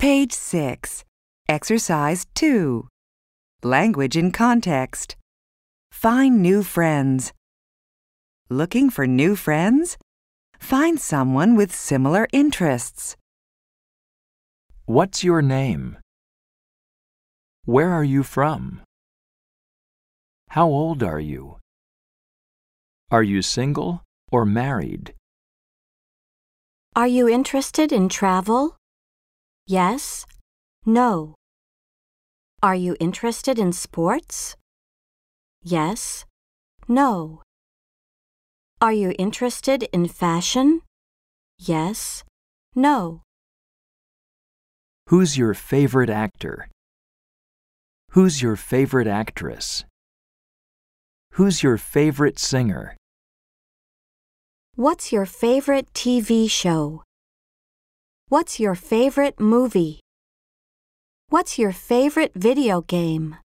Page 6. Exercise 2. Language in context. Find new friends. Looking for new friends? Find someone with similar interests. What's your name? Where are you from? How old are you? Are you single or married? Are you interested in travel? Yes, no. Are you interested in sports? Yes, no. Are you interested in fashion? Yes, no. Who's your favorite actor? Who's your favorite actress? Who's your favorite singer? What's your favorite TV show? What's your favorite movie? What's your favorite video game?